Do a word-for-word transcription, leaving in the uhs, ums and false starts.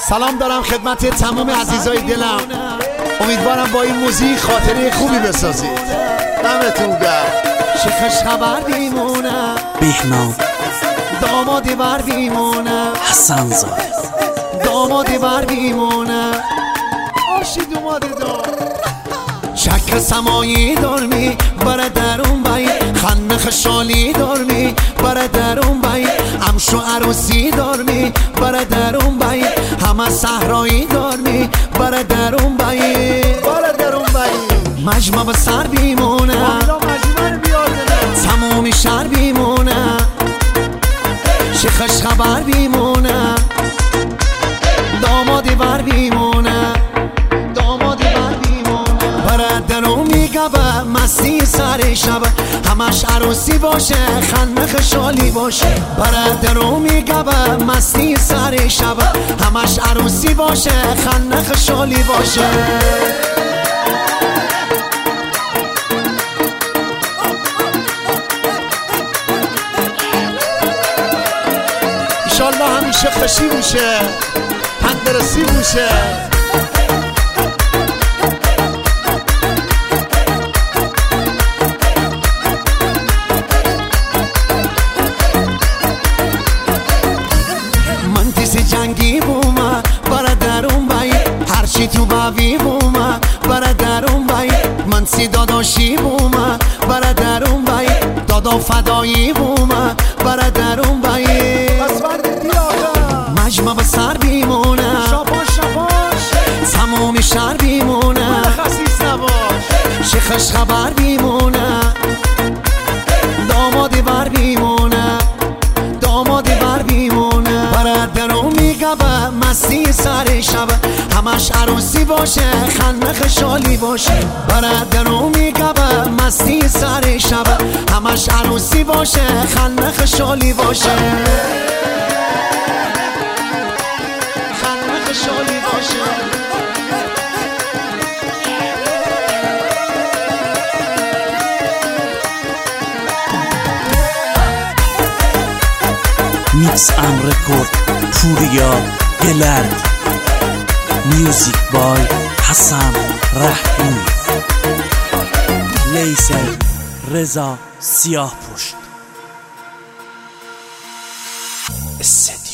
سلام دارم خدمت تمام عزیزای دلم. امیدوارم با این موزیک خاطره خوبی بسازید. دمتون گرم. شیخش خبر بیمونه بهنام دامادی بر بیمونه حسن زاده دامادی بر بیمونه آشید اومده دار شکر سمایی دارمی برای درون بایی خنه خشالی دارمی برای درون بایی امشو عروسی دارمی برای درون بایی همه صحرایی دارمی برای درون بایی برای درون بایی مجمع به سر بیمونه تمومی شهر بیمونه شیخش خبر بیمونه دامادی بر بیمونه دامادی بر بیمونه برای درون میگه به مستی سر شب همش عروسی باشه خنده خشالی باشه برای درون میگه به مستی سر شب همش عروسی باشه خنده خشالی باشه انشالله همیشه خوشی بوشه تندرستی بوشه من تیسی جنگی بومه برا درون بایی هرچی تو باوی بومه برا درون بایی من سی داداشی بومه برا درون بایی دادا فدایی بومه برا درون بایی مجمع به سر بیمونه شاباش شاباش تمومی شهر بیمونه خسیس نباش شیخش خبر بیمونه دامادی بر بیمونه دامادی بر بیمونه برات درون میگه به مستی سر شب همش عروسی باشه خنده خشالی باشه برات درون میگه به مستی سر شب همش عروسی باشه خنده خشالی باشه خشالی باشه میکس ام رکورد پوریا گلرد میوزیک بای حسن رحیمی لیزر رضا سیاه پشت استدیو